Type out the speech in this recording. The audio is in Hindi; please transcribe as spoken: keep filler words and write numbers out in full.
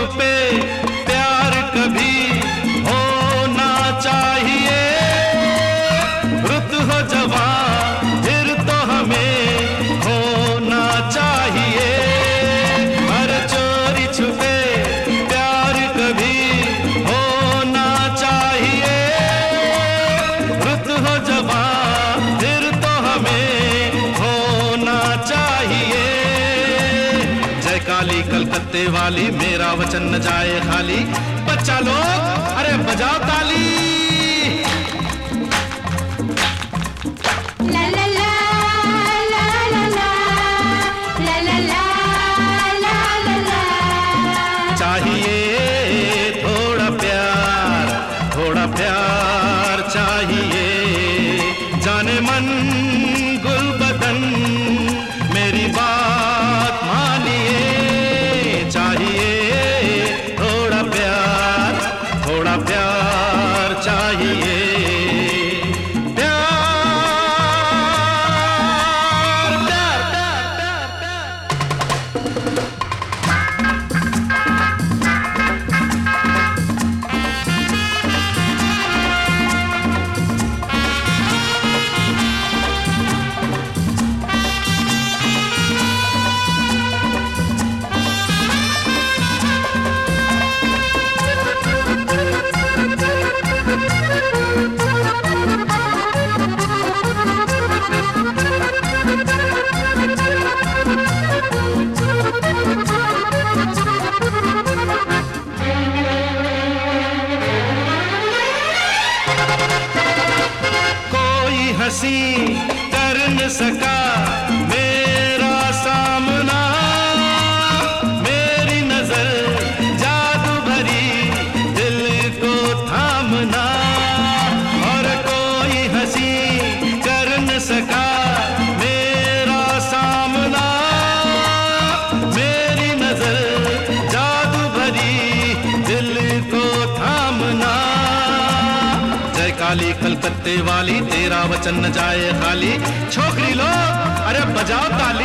छुपे प्यार कभी होना चाहिए, रुत हो जवां फिर तो हमें होना चाहिए। हर चोरी छुपे प्यार कभी होना चाहिए, रुत हो जवां फिर तो हमें होना चाहिए। जय काली कलकत्ते वाली मेरा वचन न जाए खाली, बच्चा लोग अरे बजाओ ताली। ला ला ला ला ला ला ला ला ला ला ला। चाहिए थोड़ा प्यार, थोड़ा प्यार चाहिए, जाने मन गुल बदन मेरी बात मानिए। चाहिए थोड़ा प्यार, थोड़ा प्यार चाहिए, प्यार प्यार प्यार प्यार प्यार। हंसी कर न सका मेरा सामना, मेरी नजर जादू भरी दिल को थामना। और कोई हंसी कर न सका मेरा सामना, मेरी नजर जादू भरी दिल को थामना। जय काली कलकत्ते वाली तेरा वचन न जाए खाली, छोकरी लोग अरे बजाओ ताली।